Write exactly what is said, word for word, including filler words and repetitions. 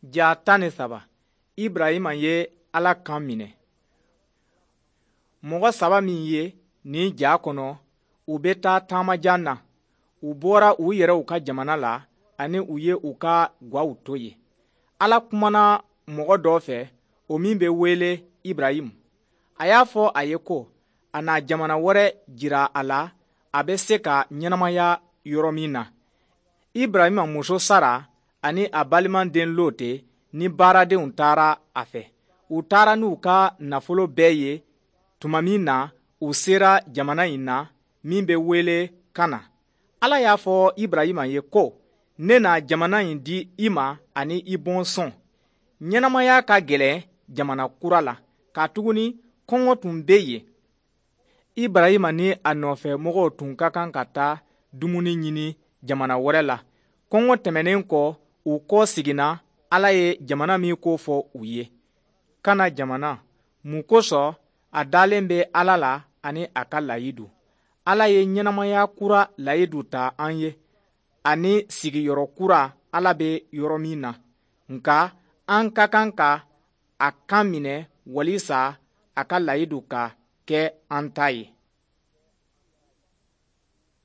Ja tan ni saba Ibrahima ye Ala kan minɛ. Mɔgɔ saba min ye nin ja kɔnɔ u bɛ taa taamajan na. U bɔra u yɛrɛ u ka jamana la ani u ye u ka gaw to ye. Ala kumana mɔgɔ dɔ fɛ o min bɛ wele Ibrahim. A y'a fɔ a ye ko a n'a jamana wɛrɛ jira a la a bɛ se ka ɲɛnamaya yɔrɔ min na. Ibrahima muso Sara ani a balimaden Lote ni baaradenw taara a fɛ. U taara n'u ka nafolo bɛɛ ye. Tuma min na u sera jamana in na min bɛ wele Kana. Ala y'a fɔ Ibrahima ye ko ne na jamana in di i ma ani i bɔnsɔn. Ɲɛnamaya ka gɛlɛn jamana kura la, katuguni kɔngɔ tun bɛ yen. Ibrahima ni a nɔfɛmɔgɔw tun ka kan ka taa dumuni ɲini jamana wɛrɛ la. Kɔngɔ tɛmɛnen kɔ u kɔ seginna. Ala ye jamana min ko fɔ u ye. Kana jamana, mun kosɔn a dalen bɛ Ala la ani a ka layidu. Ala ye ɲɛnamaya kura layidu ta an ye, ani sigiyɔrɔ kura Ala bɛ yɔrɔ min na. Nka an ka kan ka a kan minɛ walisa a ka layidu ka kɛ an ta ye.